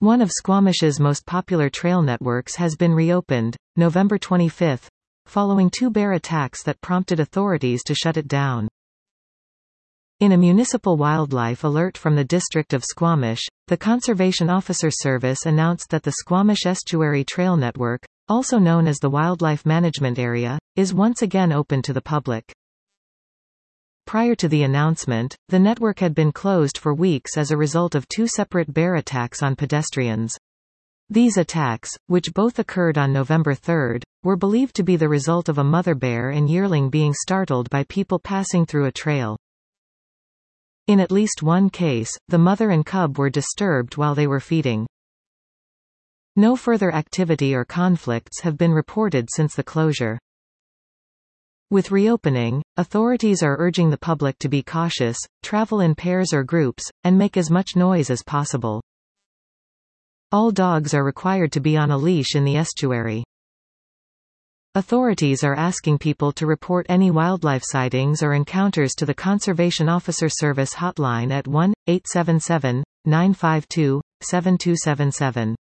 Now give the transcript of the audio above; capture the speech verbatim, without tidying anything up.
One of Squamish's most popular trail networks has been reopened, November twenty-fifth, following two bear attacks that prompted authorities to shut it down. In a municipal wildlife alert from the District of Squamish, the Conservation Officer Service announced that the Squamish Estuary Trail Network, also known as the Wildlife Management Area, is once again open to the public. Prior to the announcement, the network had been closed for weeks as a result of two separate bear attacks on pedestrians. These attacks, which both occurred on November third, were believed to be the result of a mother bear and yearling being startled by people passing through a trail. In at least one case, the mother and cub were disturbed while they were feeding. No further activity or conflicts have been reported since the closure. With reopening, authorities are urging the public to be cautious, travel in pairs or groups, and make as much noise as possible. All dogs are required to be on a leash in the estuary. Authorities are asking people to report any wildlife sightings or encounters to the Conservation Officer Service hotline at one eight seven seven, nine five two, seven two seven seven.